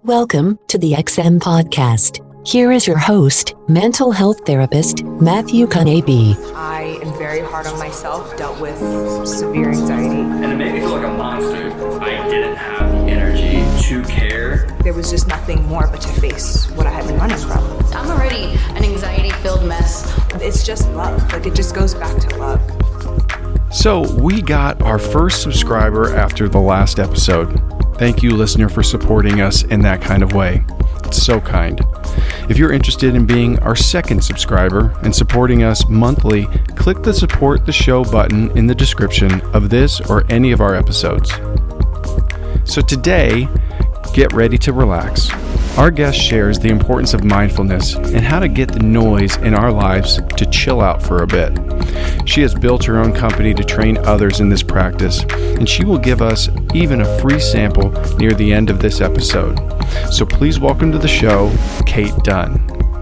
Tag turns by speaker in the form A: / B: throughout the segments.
A: Welcome to the XM Podcast. Here is your host, mental health therapist, Matthew Kanabe.
B: I am very hard on myself, dealt with severe anxiety.
C: And it made me feel like a monster. I didn't have the energy to care.
B: There was just nothing more but to face what I had been running from.
D: I'm already an anxiety-filled mess.
B: It's just love. It just goes back to love.
E: So we got our first subscriber after the last episode. Thank you, listener, for supporting us in that kind of way. It's so kind. If you're interested in being our second subscriber and supporting us monthly, click the support the show button in the description of this or any of our episodes. So today, get ready to relax. Our guest shares the importance of mindfulness and how to get the noise in our lives to chill out for a bit. She has built her own company to train others in this practice, and she will give us even a free sample near the end of this episode. So please welcome to the show, Kate Dunn.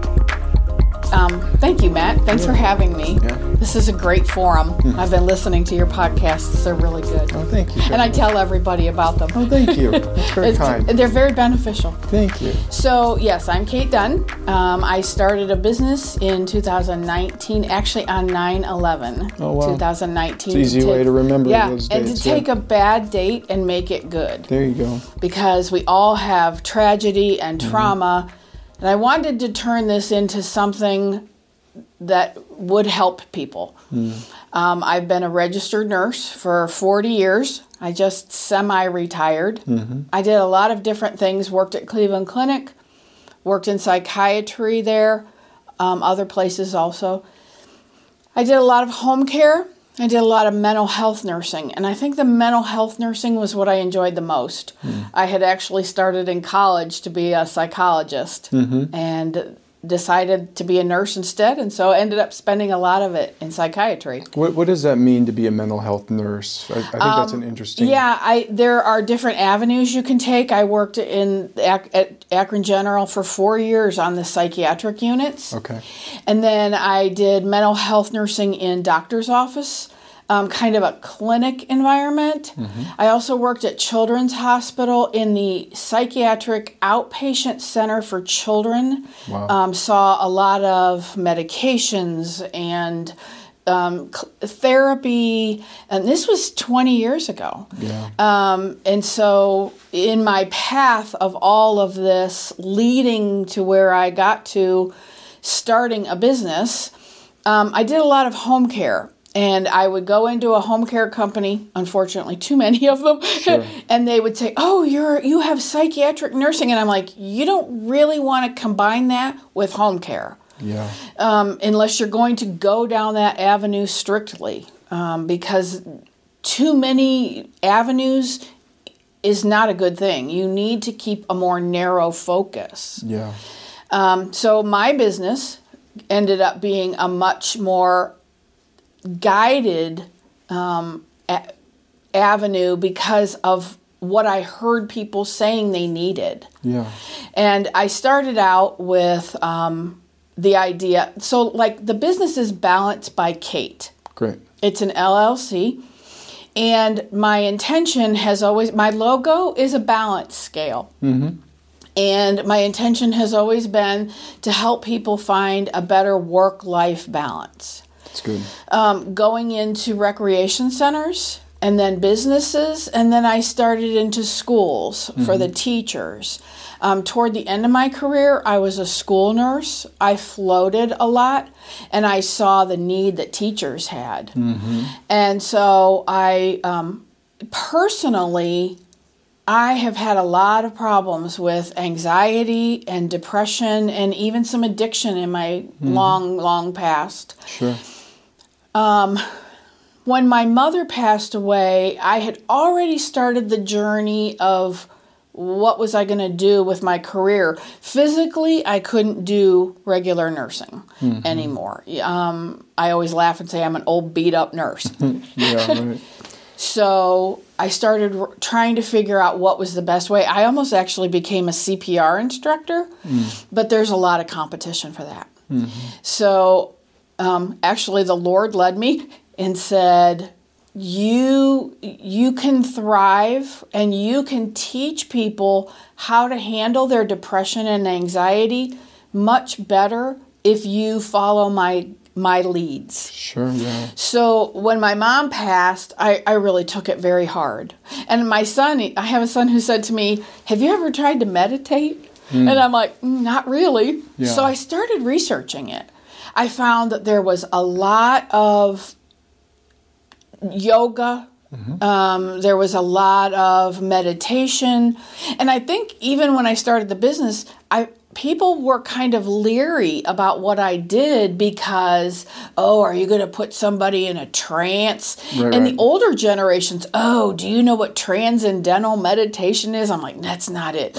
F: Thank you, Matt. Thanks for having me.
E: Yeah.
F: This is a great forum. I've been listening to your podcasts. They're really good.
E: Oh, thank you.
F: And I tell everybody about them.
E: Oh, thank you. That's very kind.
F: They're very beneficial.
E: Thank you.
F: So, yes, I'm Kate Dunn. I started a business in 2019, actually on 9/11.
E: Oh, wow.
F: 2019.
E: It's an easy way to remember those
F: and
E: dates.
F: to take a bad date and make it good.
E: There you go.
F: Because we all have tragedy and trauma. And I wanted to turn this into something that would help people. I've been a registered nurse for 40 years. I just semi-retired. I did a lot of different things, worked at Cleveland Clinic, worked in psychiatry there, other places also. I did a lot of home care. I did a lot of mental health nursing, and I think the mental health nursing was what I enjoyed the most. I had actually started in college to be a psychologist and decided to be a nurse instead, and so I ended up spending a lot of it in psychiatry.
E: What does that mean to be a mental health nurse? I think that's an interesting...
F: Yeah, there are different avenues you can take. I worked at Akron General for 4 years on the psychiatric units.
E: Okay.
F: And then I did mental health nursing in doctor's office, kind of a clinic environment. I also worked at Children's Hospital in the psychiatric outpatient center for children.
E: Wow.
F: Saw a lot of medications and therapy, and this was 20 years ago.
E: Yeah.
F: And so in my path of all of this leading to where I got to starting a business, I did a lot of home care. And I would go into a home care company, unfortunately too many of them,
E: Sure.
F: and they would say, oh, you have psychiatric nursing. And I'm like, you don't really want to combine that with home care.
E: Yeah.
F: Unless you're going to go down that avenue strictly, because too many avenues is not a good thing. You need to keep a more narrow focus.
E: Yeah.
F: So my business ended up being a much more guided avenue because of what I heard people saying they needed.
E: Yeah.
F: And I started out with the idea, so like the business is Balanced by Kate.
E: Great.
F: It's an LLC. And my intention has always, my logo is a balance scale. And my intention has always been to help people find a better work-life balance.
E: That's good.
F: Going into recreation centers and then businesses, and then I started into schools for the teachers. Toward the end of my career, I was a school nurse. I floated a lot, and I saw the need that teachers had. And so I personally, I have had a lot of problems with anxiety and depression and even some addiction in my long past.
E: Sure.
F: When my mother passed away, I had already started the journey of what was I going to do with my career. Physically, I couldn't do regular nursing anymore. I always laugh and say I'm an old beat-up nurse.
E: Yeah, right.
F: So I started trying to figure out what was the best way. I almost actually became a CPR instructor, but there's a lot of competition for that. So actually the Lord led me and said, you can thrive and you can teach people how to handle their depression and anxiety much better if you follow my leads.
E: Sure, yeah.
F: So when my mom passed, I really took it very hard. And my son, I have a son who said to me, "Have you ever tried to meditate?" And I'm like, "Not really."
E: Yeah.
F: So I started researching it. I found that there was a lot of yoga. There was a lot of meditation. And I think even when I started the business, people were kind of leery about what I did because, are you going to put somebody in a trance?
E: Right,
F: and
E: right.
F: the older generations, do you know what transcendental meditation is? I'm like, that's not it.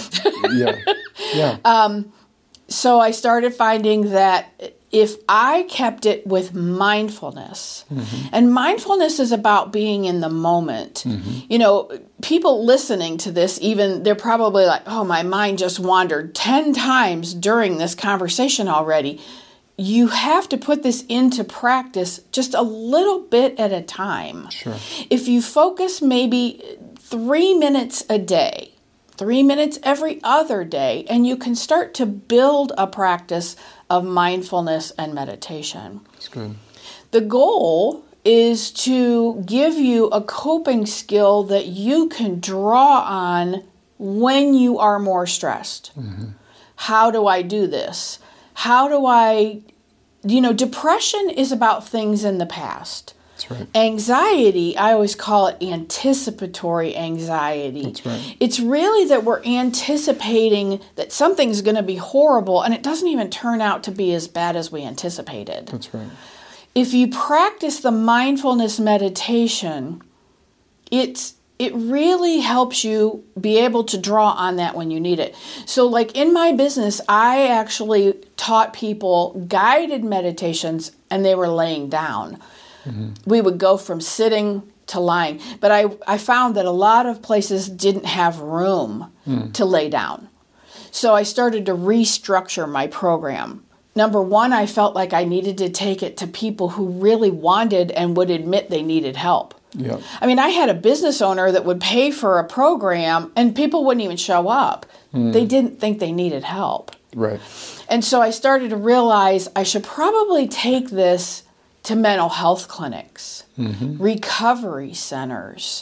E: Yeah.
F: So I started finding that if I kept it with mindfulness, and mindfulness is about being in the moment. You know, people listening to this, even they're probably like, "Oh, my mind just wandered 10 times during this conversation already." You have to put this into practice just a little bit at a time.
E: Sure.
F: If you focus maybe 3 minutes a day, 3 minutes every other day, and you can start to build a practice of mindfulness and meditation.
E: That's good.
F: The goal is to give you a coping skill that you can draw on when you are more stressed. How do I do this? How do I, depression is about things in the past.
E: That's right.
F: Anxiety, I always call it anticipatory anxiety.
E: That's right.
F: It's really that we're anticipating that something's going to be horrible and it doesn't even turn out to be as bad as we anticipated.
E: That's right.
F: If you practice the mindfulness meditation, it really helps you be able to draw on that when you need it. So like in my business, I actually taught people guided meditations and they were laying down. We would go from sitting to lying. But I found that a lot of places didn't have room to lay down. So I started to restructure my program. Number one, I felt like I needed to take it to people who really wanted and would admit they needed help.
E: Yeah.
F: I mean, I had a business owner that would pay for a program and people wouldn't even show up. They didn't think they needed help.
E: Right.
F: And so I started to realize I should probably take this to mental health clinics, recovery centers,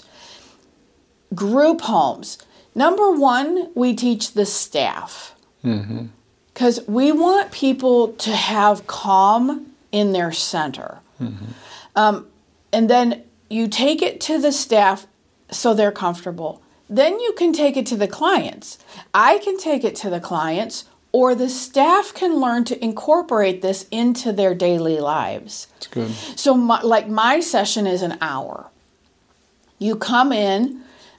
F: group homes. Number one, we teach the staff because we want people to have calm in their center. And then you take it to the staff so they're comfortable. Then you can take it to the clients. I can take it to the clients, or the staff can learn to incorporate this into their daily lives.
E: That's good.
F: So my session is an hour. You come in,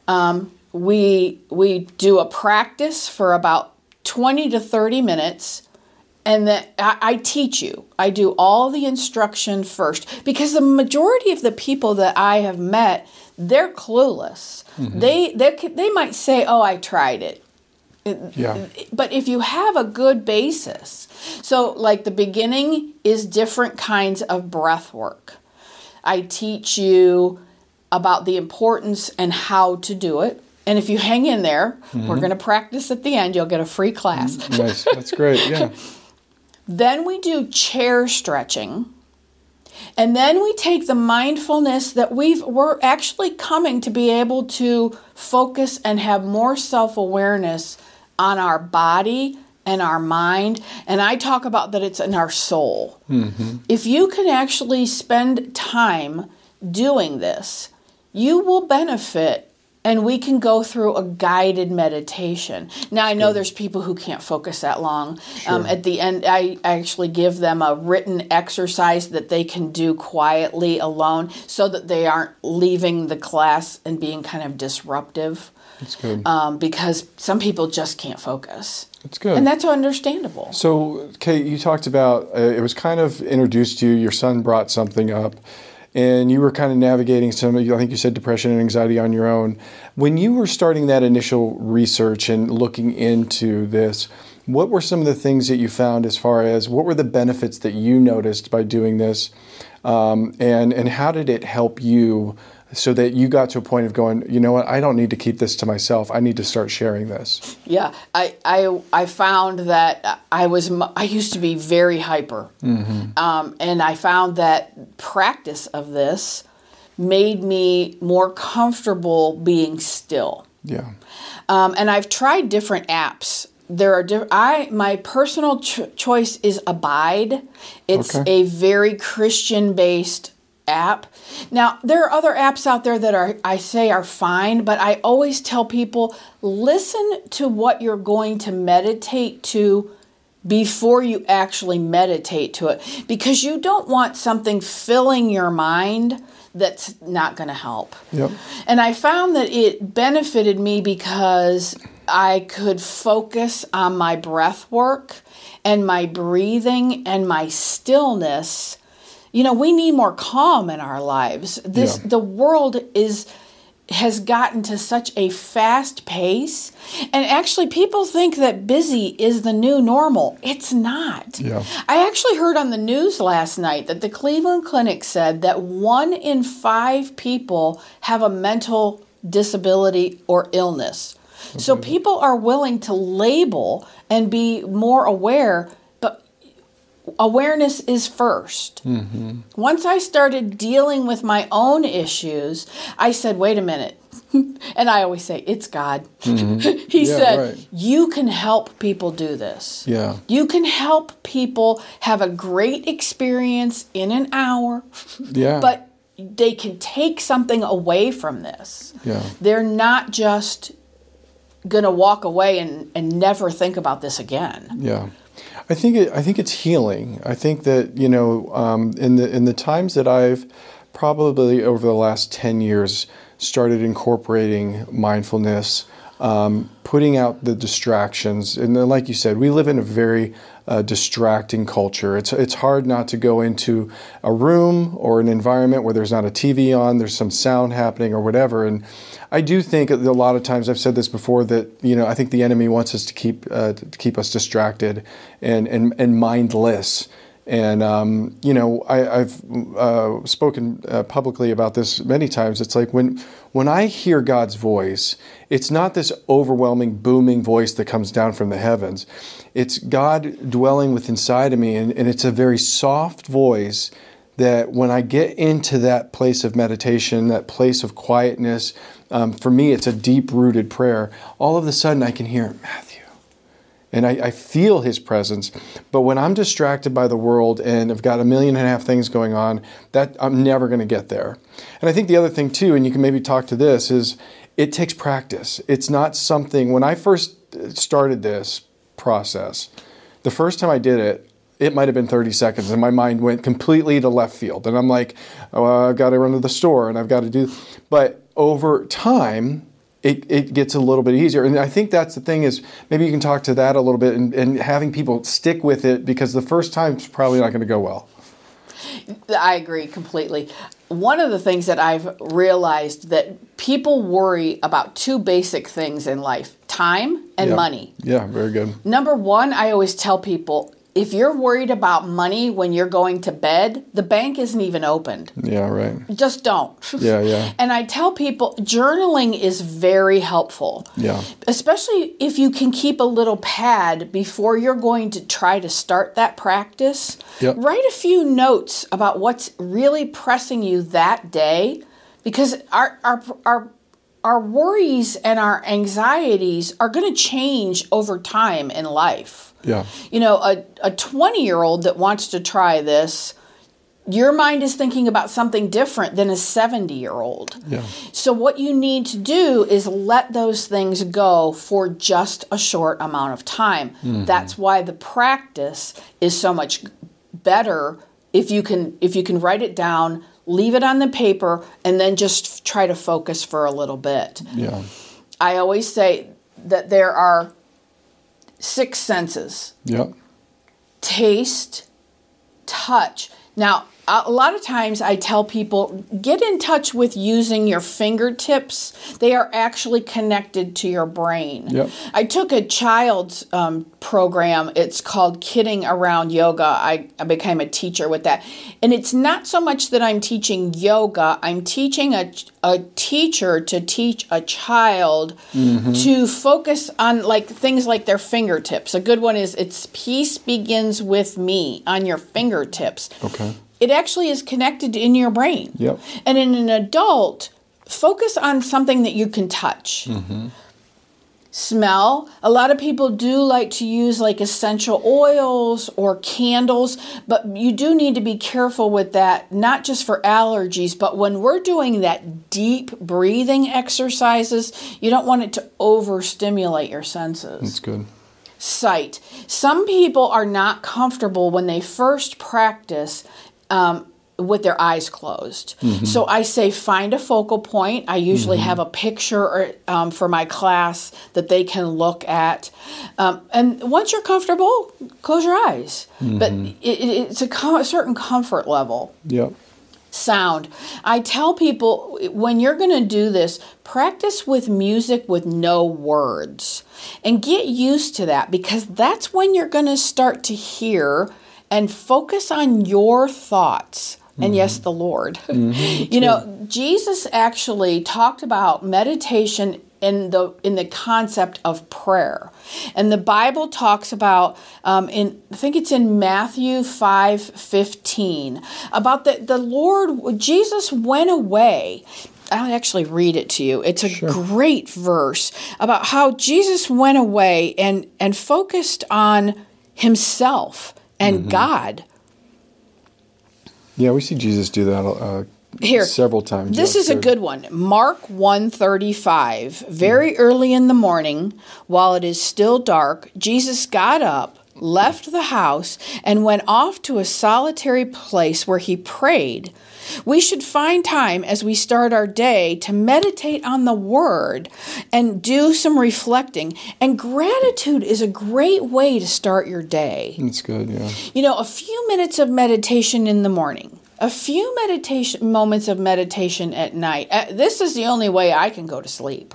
F: we do a practice for about 20 to 30 minutes, and then I teach you. I do all the instruction first, because the majority of the people that I have met, they're clueless. They might say, "Oh, I tried it."
E: Yeah.
F: But if you have a good basis, so like the beginning is different kinds of breath work. I teach you about the importance and how to do it. And if you hang in there, we're going to practice at the end. You'll get a free class.
E: Nice. That's great. Yeah.
F: Then we do chair stretching. And then we take the mindfulness that we're actually coming to be able to focus and have more self-awareness on our body and our mind. And I talk about that it's in our soul. If you can actually spend time doing this, you will benefit. And we can go through a guided meditation. Now, I know there's people who can't focus that long.
E: Sure.
F: At the end, I actually give them a written exercise that they can do quietly alone so that they aren't leaving the class and being kind of disruptive.
E: That's good.
F: Because some people just can't focus.
E: That's good.
F: And that's understandable.
E: So, Kate, you talked about, it was kind of introduced to you, your son brought something up, and you were kind of navigating some, I think you said depression and anxiety on your own. When you were starting that initial research and looking into this, what were some of the things that you found as far as what were the benefits that you noticed by doing this? And how did it help you so that you got to a point of going, you know what, I don't need to keep this to myself. I need to start sharing this.
F: Yeah, I found that I used to be very hyper, and I found that practice of this made me more comfortable being still.
E: Yeah.
F: And I've tried different apps. There are my personal choice is Abide. It's a very Christian-based app. Now, there are other apps out there that are fine, but I always tell people, listen to what you're going to meditate to before you actually meditate to it, because you don't want something filling your mind that's not going to help.
E: Yep.
F: And I found that it benefited me because I could focus on my breath work and my breathing and my stillness. You know, we need more calm in our lives. The world has gotten to such a fast pace. And actually, people think that busy is the new normal. It's not.
E: Yeah.
F: I actually heard on the news last night that the Cleveland Clinic said that 1 in 5 people have a mental disability or illness. Okay. So people are willing to label and be more aware, but awareness is first. Mm-hmm. Once I started dealing with my own issues, I said, wait a minute. And I always say, it's God. Mm-hmm. He said, you can help people do this.
E: Yeah.
F: You can help people have a great experience in an hour.
E: Yeah.
F: But they can take something away from this.
E: Yeah.
F: They're not just going to walk away and never think about this again.
E: Yeah. I think it's healing. I think that, you know, in the times that I've probably over the last 10 years started incorporating mindfulness, putting out the distractions. And then, like you said, we live in a very distracting culture. It's hard not to go into a room or an environment where there's not a TV on, there's some sound happening or whatever. And I do think a lot of times, I've said this before, that, you know, I think the enemy wants us to keep us distracted and mindless. And, you know, I've spoken publicly about this many times. It's like when I hear God's voice, it's not this overwhelming, booming voice that comes down from the heavens. It's God dwelling within inside of me, and it's a very soft voice that when I get into that place of meditation, that place of quietness, for me, it's a deep-rooted prayer. All of a sudden, I can hear Matthew. And I feel his presence. But when I'm distracted by the world and I've got 1.5 million things going on, that I'm never going to get there. And I think the other thing too, and you can maybe talk to this, is it takes practice. It's not something, when I first started this process, the first time I did it, it might have been 30 seconds and my mind went completely to left field. And I'm like, oh, I've got to run to the store and I've got to do, but over time, it gets a little bit easier. And I think that's the thing, is maybe you can talk to that a little bit and having people stick with it, because the first time is probably not going to go well.
F: I agree completely. One of the things that I've realized that people worry about 2 basic things in life, time and money.
E: Yeah, very good.
F: Number 1, I always tell people, if you're worried about money when you're going to bed, the bank isn't even opened.
E: Yeah, right.
F: Just don't.
E: Yeah.
F: And I tell people journaling is very helpful.
E: Yeah.
F: Especially if you can keep a little pad before you're going to try to start that practice.
E: Yep.
F: Write a few notes about what's really pressing you that day, because our worries and our anxieties are going to change over time in life.
E: Yeah.
F: You know, a 20-year-old that wants to try this, your mind is thinking about something different than a 70-year-old.
E: Yeah.
F: So what you need to do is let those things go for just a short amount of time. Mm-hmm. That's why the practice is so much better if you can write it down, leave it on the paper, and then just try to focus for a little bit.
E: Yeah.
F: I always say that there are 6 senses.
E: Yep.
F: Taste, touch. Now, a lot of times I tell people, get in touch with using your fingertips. They are actually connected to your brain.
E: Yep.
F: I took a child's program. It's called Kidding Around Yoga. I became a teacher with that. And it's not so much that I'm teaching yoga. I'm teaching a teacher to teach a child to focus on like things like their fingertips. A good one is it's peace begins with me on your fingertips.
E: Okay.
F: It actually is connected in your brain.
E: Yep.
F: And in an adult, focus on something that you can touch. Smell. A lot of people do like to use like essential oils or candles, but you do need to be careful with that, not just for allergies, but when we're doing that deep breathing exercises, you don't want it to overstimulate your senses.
E: That's good.
F: Sight. Some people are not comfortable when they first practice with their eyes closed. So I say find a focal point. I usually have a picture for my class that they can look at. And once you're comfortable, close your eyes. But it's a certain comfort level.
E: Yep.
F: Sound. I tell people when you're going to do this, practice with music with no words and get used to that, because that's when you're going to start to hear and focus on your thoughts. And yes, the Lord. You know, Jesus actually talked about meditation in the concept of prayer. And the Bible talks about, I think it's in Matthew 5:15, about the Lord, Jesus went away. I'll actually read it to you. It's a great verse about how Jesus went away and focused on himself and God.
E: Yeah, we see Jesus do that several times.
F: This is a good one. Mark 1:35. Very early in the morning, while it is still dark, Jesus got up, left the house, and went off to a solitary place where he prayed. We should find time as we start our day to meditate on the Word and do some reflecting. And gratitude is a great way to start your day.
E: That's good, yeah.
F: You know, a few minutes of meditation in the morning, a few moments of meditation at night. This is the only way I can go to sleep.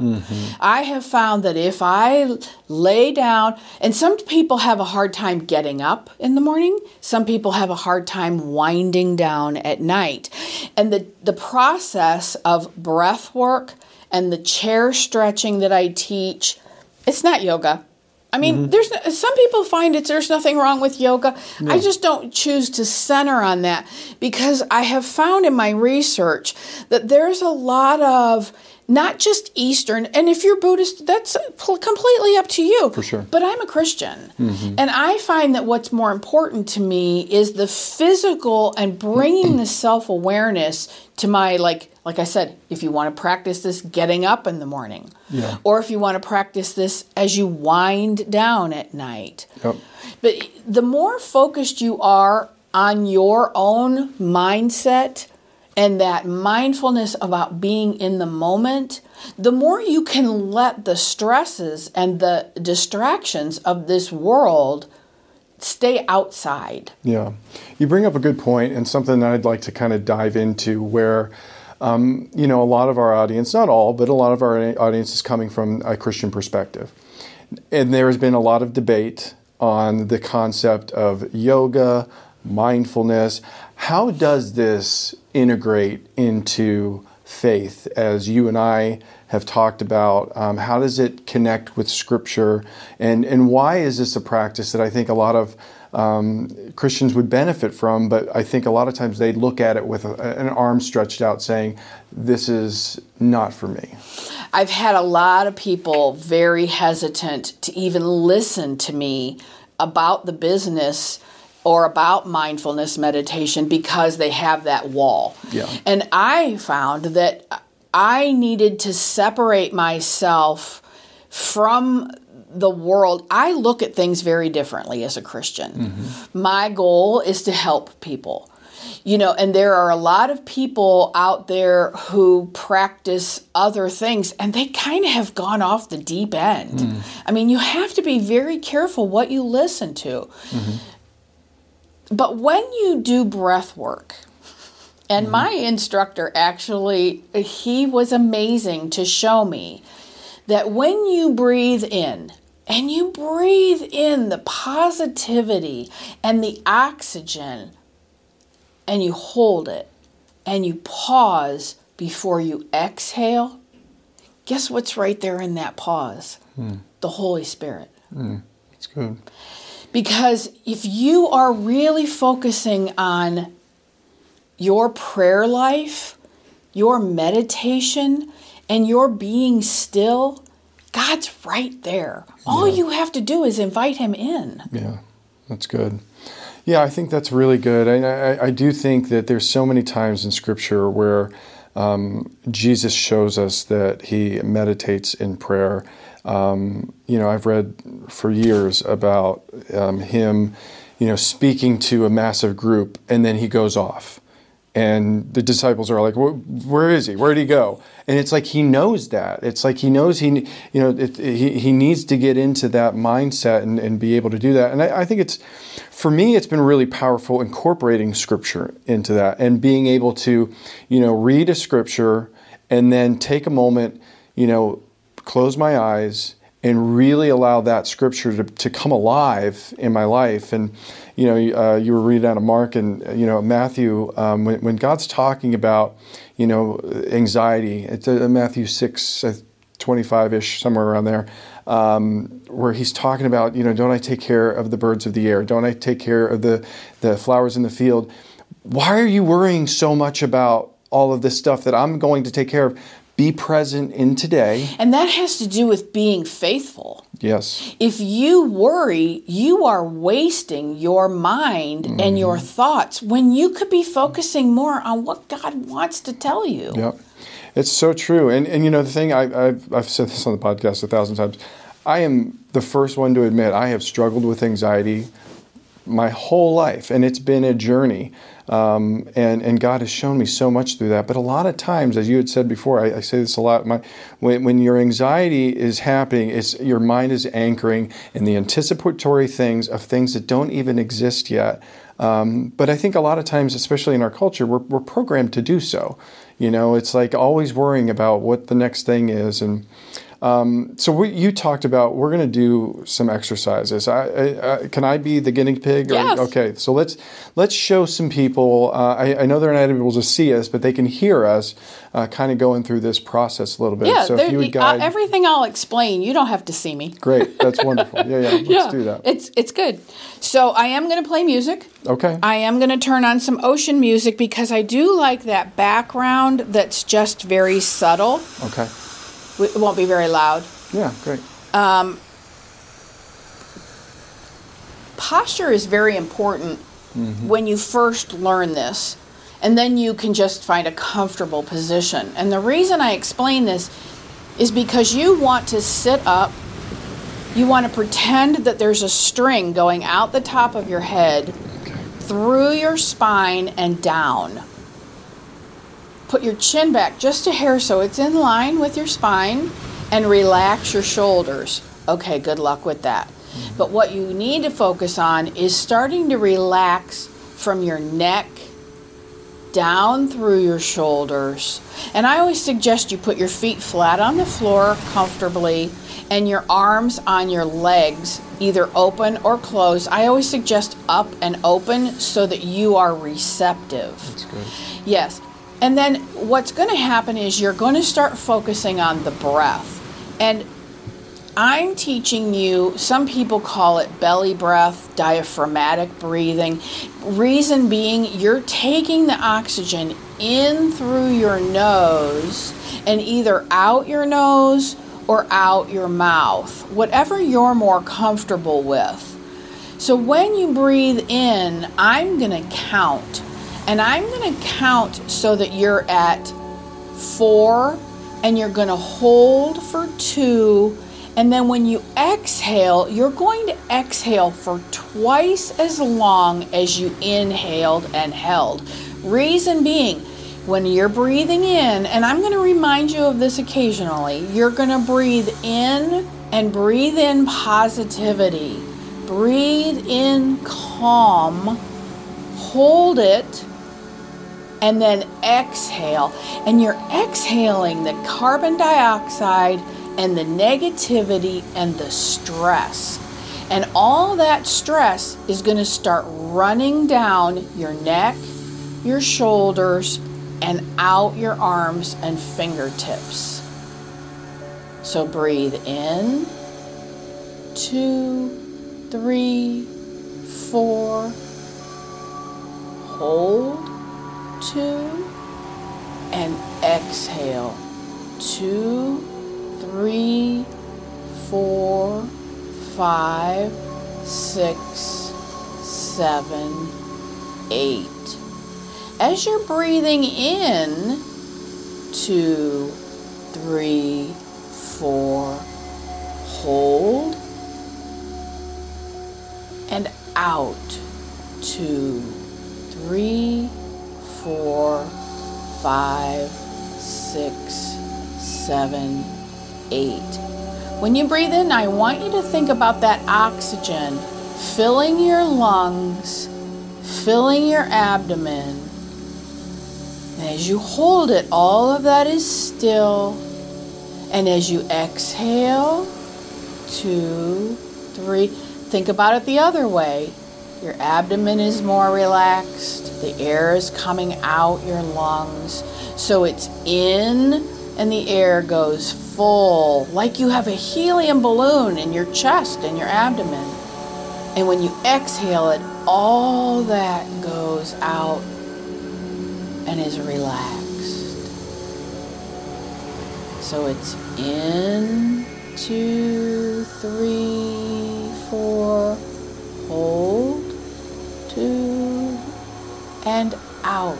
F: I have found that if I lay down, and some people have a hard time getting up in the morning, some people have a hard time winding down at night. And the process of breath work and the chair stretching that I teach, it's not yoga. I mean, there's some people find there's nothing wrong with yoga. I just don't choose to center on that, because I have found in my research that there's a lot of not just Eastern, and if you're Buddhist, that's completely up to you.
E: For sure.
F: But I'm a Christian, and I find that what's more important to me is the physical and bringing the self-awareness to my, like I said, if you want to practice this getting up in the morning, or if you want to practice this as you wind down at night.
E: Yep.
F: But the more focused you are on your own mindset and that mindfulness about being in the moment, the more you can let the stresses and the distractions of this world stay outside.
E: Yeah. You bring up a good point, and something that I'd like to kind of dive into, where you know, a lot of our audience, not all, but a lot of our audience is coming from a Christian perspective. And there has been a lot of debate on the concept of yoga, mindfulness. How does this integrate into faith, as you and I have talked about? How does it connect with Scripture? And why is this a practice that I think a lot of Christians would benefit from, but I think a lot of times they look at it with an arm stretched out saying, this is not for me?
F: I've had a lot of people very hesitant to even listen to me about the business or about mindfulness meditation because they have that wall.
E: Yeah.
F: And I found that I needed to separate myself from the world. I look at things very differently as a Christian. My goal is to help people. You know, and there are a lot of people out there who practice other things, and they kind of have gone off the deep end. I mean, you have to be very careful what you listen to. But when you do breath work, And my instructor actually, he was amazing to show me that when you breathe in, and you breathe in the positivity and the oxygen, and you hold it, and you pause before you exhale, guess what's right there in that pause? The Holy Spirit.
E: That's good.
F: Because if you are really focusing on your prayer life, your meditation, and your being still, God's right there. All you have to do is invite him in.
E: Yeah, that's good. Yeah, I think that's really good. I do think that there's so many times in Scripture where Jesus shows us that he meditates in prayer. I've read for years about him, speaking to a massive group, and then he goes off. And the disciples are like, where is he? Where did he go? And it's like he knows that. It's like he knows he needs to get into that mindset and be able to do that. And I think for me, it's been really powerful incorporating Scripture into that and being able to, read a Scripture and then take a moment, close my eyes and really allow that Scripture to come alive in my life. And you were reading out of Mark and Matthew, when God's talking about anxiety, it's Matthew 6:25-ish, somewhere around there, where he's talking about don't I take care of the birds of the air? Don't I take care of the flowers in the field? Why are you worrying so much about all of this stuff that I'm going to take care of? Be present in today.
F: And that has to do with being faithful.
E: Yes.
F: If you worry, you are wasting your mind and your thoughts when you could be focusing more on what God wants to tell you.
E: Yep. It's so true. And the thing, I've said this on the podcast 1,000 times, I am the first one to admit I have struggled with anxiety my whole life, and it's been a journey. And God has shown me so much through that. But a lot of times, as you had said before, I say this a lot, when your anxiety is happening, your mind is anchoring in the anticipatory things of things that don't even exist yet. But I think a lot of times, especially in our culture, we're programmed to do so. It's like always worrying about what the next thing is. And so you talked about, we're going to do some exercises. Can I be the guinea pig?
F: Yes.
E: Okay, so let's show some people. I know they're not able to see us, but they can hear us kind of going through this process a little bit.
F: Yeah,
E: so if you would guide...
F: everything I'll explain. You don't have to see me.
E: Great, that's wonderful. Yeah, let's do that.
F: It's good. So I am going to play music.
E: Okay.
F: I am going to turn on some ocean music because I do like that background that's just very subtle.
E: Okay.
F: It won't be very loud.
E: Yeah, great.
F: Posture is very important when you first learn this, and then you can just find a comfortable position. And the reason I explain this is because you want to sit up, you want to pretend that there's a string going out the top of your head, through your spine and down. Put your chin back just a hair so it's in line with your spine, and relax your shoulders. Okay, good luck with that. But what you need to focus on is starting to relax from your neck down through your shoulders. And I always suggest you put your feet flat on the floor comfortably and your arms on your legs, either open or closed. I always suggest up and open so that you are receptive.
E: That's good.
F: Yes. And then what's going to happen is you're going to start focusing on the breath. And I'm teaching you, some people call it belly breath, diaphragmatic breathing. Reason being, you're taking the oxygen in through your nose and either out your nose or out your mouth, whatever you're more comfortable with. So when you breathe in, I'm going to count. And I'm going to count so that you're at 4, and you're going to hold for 2. And then when you exhale, you're going to exhale for twice as long as you inhaled and held. Reason being, when you're breathing in, and I'm going to remind you of this occasionally, you're going to breathe in and breathe in positivity. Breathe in calm. Hold it. and then exhale. And you're exhaling the carbon dioxide and the negativity and the stress. And all that stress is going to start running down your neck, your shoulders, and out your arms and fingertips. So breathe in, 2, 3, 4. Hold, 2, and exhale, 2, 3, 4, 5, 6, 7, 8. As you're breathing in, 2, 3, 4, hold, and out, 2, 3, 4, 5, 6, 7, 8. When you breathe in, I want you to think about that oxygen filling your lungs, filling your abdomen. And as you hold it, all of that is still. And as you exhale, 2, 3, think about it the other way. Your abdomen is more relaxed. The air is coming out your lungs. So it's in and the air goes full, like you have a helium balloon in your chest and your abdomen. And when you exhale it, all that goes out and is relaxed. So it's in, 2, 3, 4, hold, 2, and out,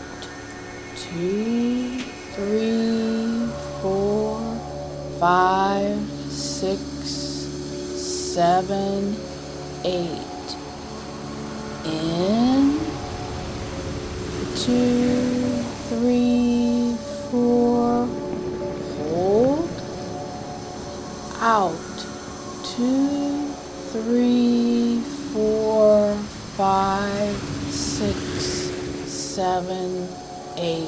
F: 2, 3, 4, 5, 6, 7, 8. In, 2, 3, 4, hold, out, 2, 3, 4, 5, 6, 7, 8.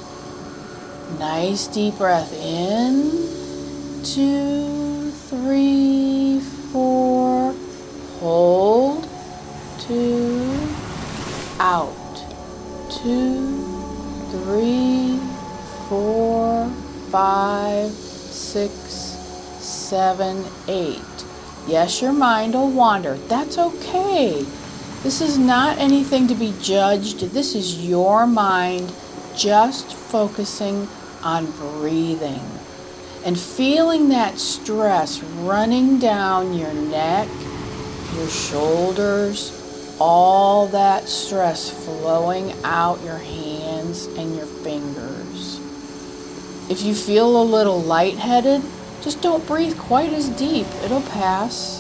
F: Nice deep breath in, 2, 3, 4, hold, 2, out, 2, 3, 4, 5, 6, 7, 8. Yes, your mind will wander. That's okay. This is not anything to be judged. This is your mind just focusing on breathing and feeling that stress running down your neck, your shoulders, all that stress flowing out your hands and your fingers. If you feel a little lightheaded, just don't breathe quite as deep. It'll pass.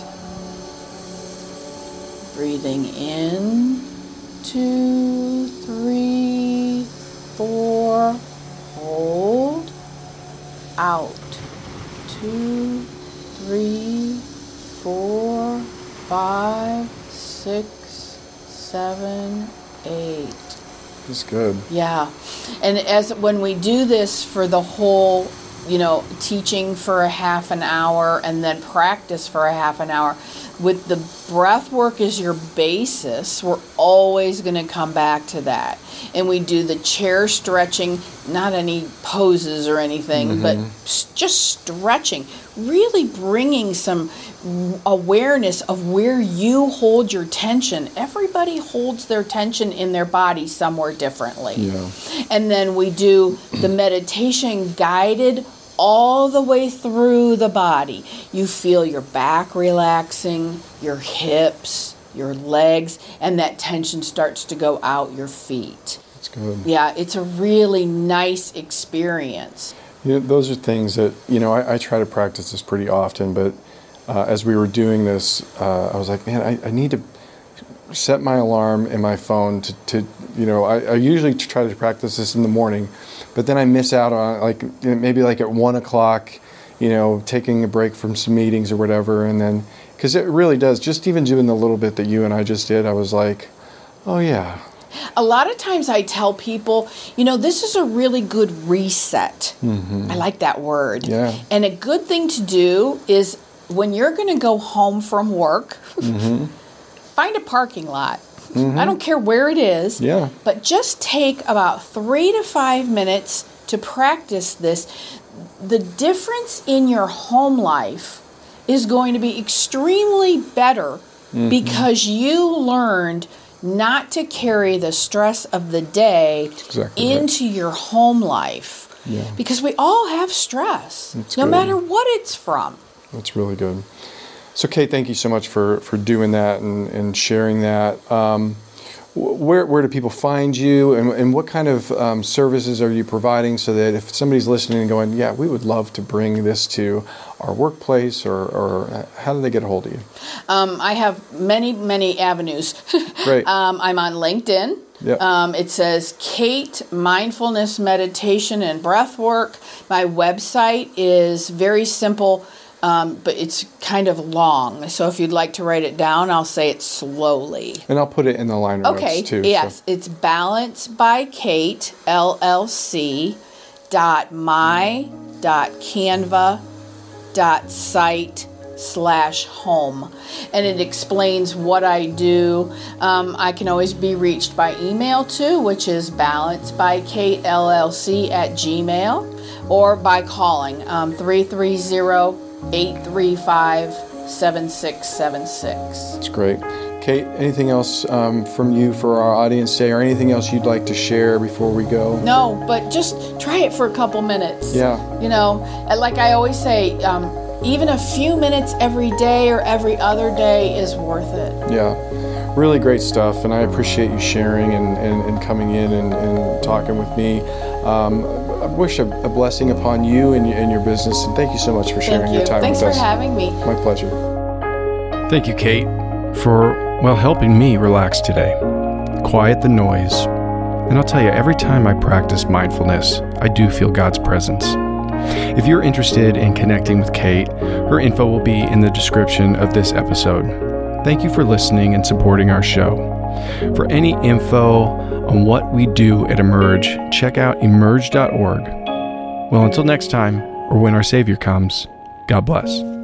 F: Breathing in, 2, 3, 4, hold, out, 2, 3, 4, 5, 6, 7, 8.
E: That's good.
F: Yeah. And when we do this for the whole, teaching for a half an hour and then practice for a half an hour, with the breath work as your basis, we're always going to come back to that. And we do the chair stretching, not any poses or anything, but just stretching, really bringing some awareness of where you hold your tension. Everybody holds their tension in their body somewhere differently. Yeah. And then we do the meditation guided all the way through the body. You feel your back relaxing, your hips, your legs, and that tension starts to go out your feet.
E: That's good.
F: Yeah, it's a really nice experience.
E: Those are things that, I try to practice this pretty often, but as we were doing this, I was like, man, I need to set my alarm in my phone to I usually try to practice this in the morning, but then I miss out on maybe at 1 o'clock, taking a break from some meetings or whatever. And then, because it really does, just even doing the little bit that you and I just did, I was like, oh yeah.
F: A lot of times I tell people, this is a really good reset. I like that word.
E: Yeah.
F: And a good thing to do is when you're going to go home from work, find a parking lot. I don't care where it is, but just take about 3 to 5 minutes to practice this. The difference in your home life is going to be extremely better because you learned not to carry the stress of the day into your home life. Yeah. Because we all have stress, no matter what it's from.
E: That's really good. So, Kate, thank you so much for doing that and sharing that. Where do people find you, and what kind of services are you providing so that if somebody's listening and going, yeah, we would love to bring this to our workplace, or how do they get a hold of you?
F: I have many avenues.
E: Great.
F: I'm on LinkedIn.
E: Yep.
F: It says Kate Mindfulness Meditation and Breathwork. My website is very simple. But it's kind of long. So if you'd like to write it down, I'll say it slowly.
E: And I'll put it in the liner notes too.
F: Yes. So. It's Balance by Kate, LLC.my.canva.site/home. And it explains what I do. I can always be reached by email too, which is balancebykatellc@gmail, or by calling 330-835-7676.
E: That's great. Kate, anything else from you for our audience today, or anything else you'd like to share before we go?
F: No, but just try it for a couple minutes.
E: Yeah.
F: Like I always say, even a few minutes every day or every other day is worth it.
E: Yeah. Really great stuff, and I appreciate you sharing and coming in and talking with me. I wish a blessing upon you and your business, and thank you so much for sharing your time with us.
F: Thanks for having me.
E: My pleasure. Thank you, Kate, for, helping me relax today, quiet the noise. And I'll tell you, every time I practice mindfulness, I do feel God's presence. If you're interested in connecting with Kate, her info will be in the description of this episode. Thank you for listening and supporting our show. For any info on what we do at Emerge, check out emerge.org. Well, until next time, or when our Savior comes, God bless.